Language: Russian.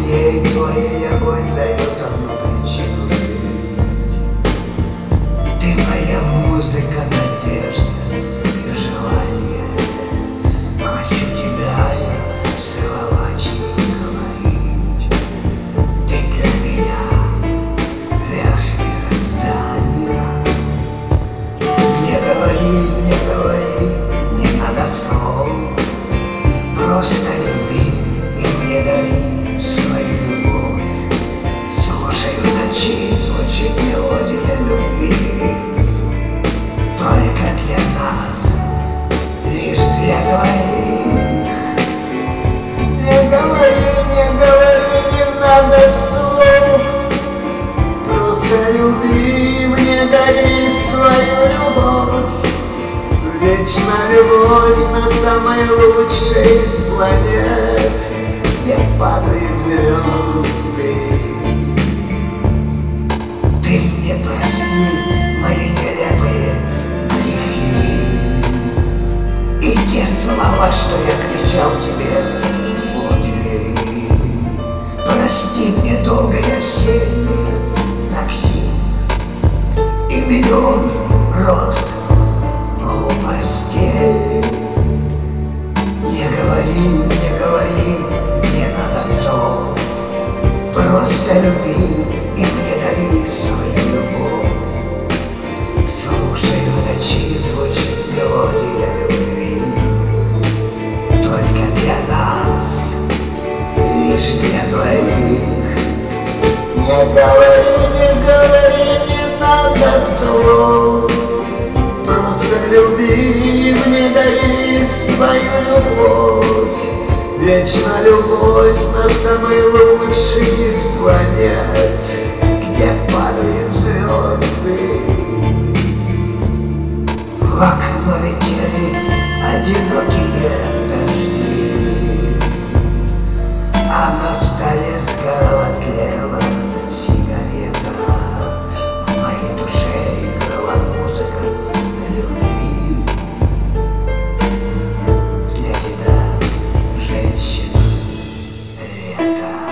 ей твоей огонь дает одну причину жить. Ты моя музыка, надежда и желание. Хочу тебя я целовать и говорить. Ты для меня верх мироздания. Не говори, не надо слов. Просто люби и мне дари свою любовь. Слушай, в ночи звучит мелодия любви. Только для нас, лишь для двоих. Не говори, не надо слов. Просто люби и мне дари свою любовь. Вечна любовь на самой лучшей из планет, где падают звезды. Ты мне прости мои нелепые грехи и те слова, что я кричал тебе у двери. Прости мне долгое осеннее такси и миллион роз у постели. Не говори, не надо слов. Просто люби и мне дари свою любовь. Слушай, в ночи звучит мелодия любви. Только для нас, лишь для двоих. Не говори, не надо слов. Просто люби и мне дари свою любовь. Вечна любовь на самой лучшей из планет, где падают звезды. В окно летели одинокие дожди, а на столе сгорала, тлела сигарета. В моей душе играла музыка любви. Для тебя, женщина, лето.